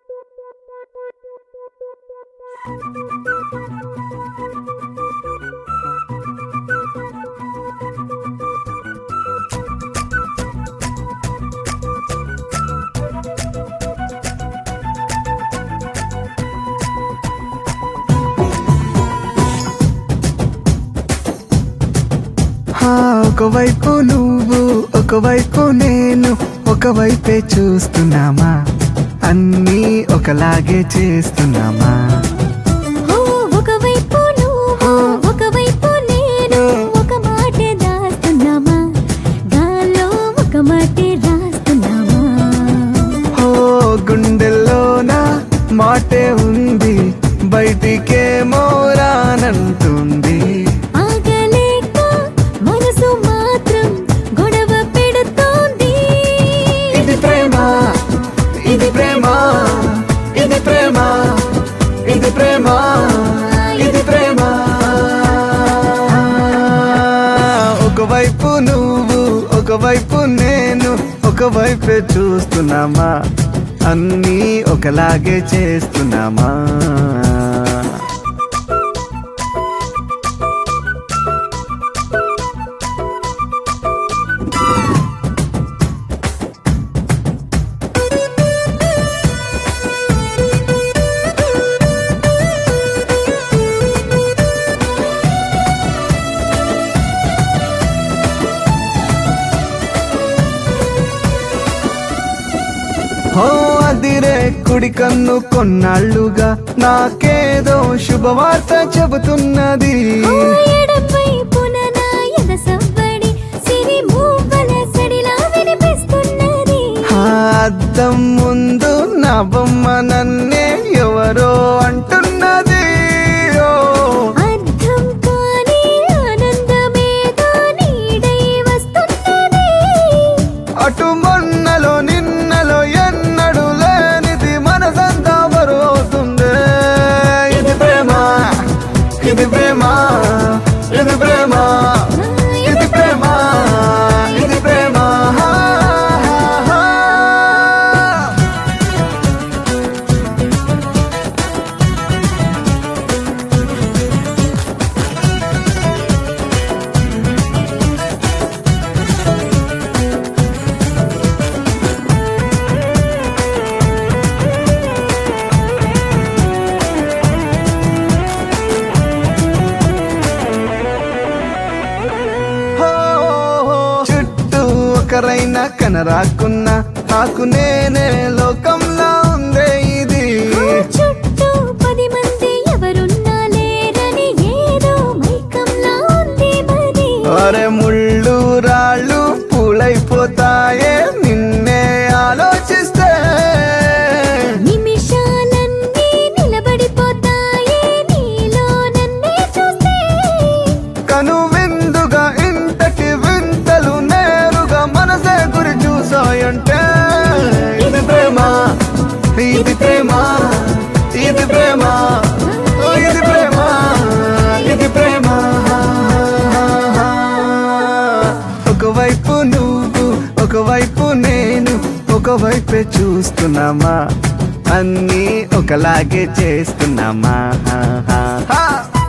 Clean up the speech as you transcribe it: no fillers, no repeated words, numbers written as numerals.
ఒకవైపు నువ్వు ఒకవైపు నేను ఒకవైపే చూస్తున్నామా అన్నీ ఒకలాగే చేస్తున్నామా ఒకవైపు నువ్వు ఒకవైపు నేను ఒక మాటే దాస్తున్నామా గాల్లో ఒక మాటే రాస్తున్నామా గుండెల్లోన మాటే ఉంది బయటికేమో రానంటుంది ఇది ప్రేమ ఇది ప్రేమ ఇది ప్రేమ ఇది ప్రేమ ఒకవైపు నువ్వు ఒకవైపు నేను ఒకవైపే చూస్తున్నామా అన్నీ ఒకలాగే చేస్తున్నామా అదిరే కుడి కన్ను కొన్నాళ్ళుగా నాకేదో శుభవార్త చెబుతున్నది అద్దం ముందు నా బొమ్మ నన్నే ఎవరో అంటున్నది అటు మొన్నలో నిన్నలో ఎన్నడు లేనిది మనసంతా బరువుతుంది ఇది ప్రేమ ఇది ప్రేమ ఇది ప్రేమ ఇది ప్రేమ ఇది ప్రేమ ఒకరైనా కనరాకున్నా నాకు నేనే లోకంలో ఉందే ఇది చుట్టూ 10 మంది ఎవరున్నా లేరని ఏదో మైకంలా ఉంది మరి అరే ముళ్ళు రాళ్ళు పూలైపోతాయే నిన్నే ఆలోచిస్తే నిమిషాలన్నీ నిలబడిపోతాయే నీలో నన్నే చూస్తే కనువిందుగా ఇంతటి వింతలు నేరుగా మనసే గురి చూసాయంటే ఇది ప్రేమ ఇది ప్రేమ ఇది ప్రేమ ఇది ప్రేమ ఇది ప్రేమ ఒకవైపు నువ్వు ఒకవైపు నేను ఒకవైపే చూస్తున్నామా అన్నీ ఒకలాగే చేస్తున్నామా